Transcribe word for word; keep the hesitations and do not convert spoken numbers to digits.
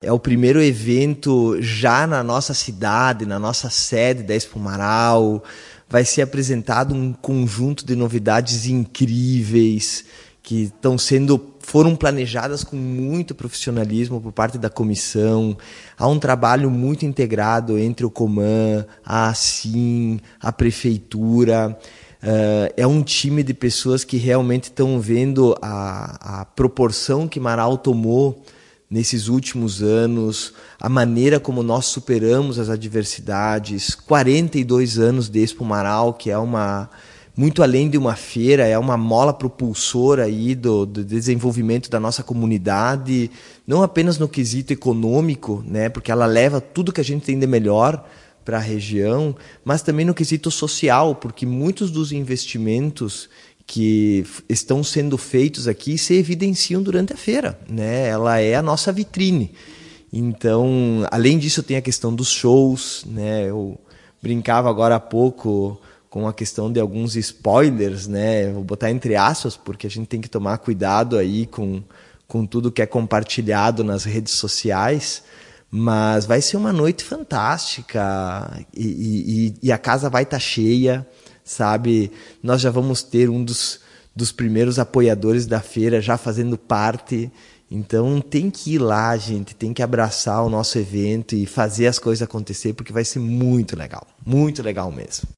É o primeiro evento já na nossa cidade, na nossa sede da Expo Marau. Vai ser apresentado um conjunto de novidades incríveis que estão sendo, foram planejadas com muito profissionalismo por parte da comissão. Há um trabalho muito integrado entre o Coman, a Assim, a Prefeitura. Uh, é um time de pessoas que realmente estão vendo a, a proporção que Marau tomou nesses últimos anos, a maneira como nós superamos as adversidades. quarenta e dois anos de Expo Marau, que é uma, muito além de uma feira, é uma mola propulsora aí do, do desenvolvimento da nossa comunidade, não apenas no quesito econômico, né, porque ela leva tudo que a gente tem de melhor para a região, mas também no quesito social, porque muitos dos investimentos que estão sendo feitos aqui se evidenciam durante a feira, né? Ela é a nossa vitrine. Então, além disso, tem a questão dos shows, né? Eu brincava agora há pouco com a questão de alguns spoilers, né? Vou botar entre aspas, porque a gente tem que tomar cuidado aí com, com tudo que é compartilhado nas redes sociais. Mas vai ser uma noite fantástica e, e, e a casa vai estar cheia, sabe? Nós já vamos ter um dos, dos primeiros apoiadores da feira já fazendo parte. Então tem que ir lá, gente, tem que abraçar o nosso evento e fazer as coisas acontecer, porque vai ser muito legal, muito legal mesmo.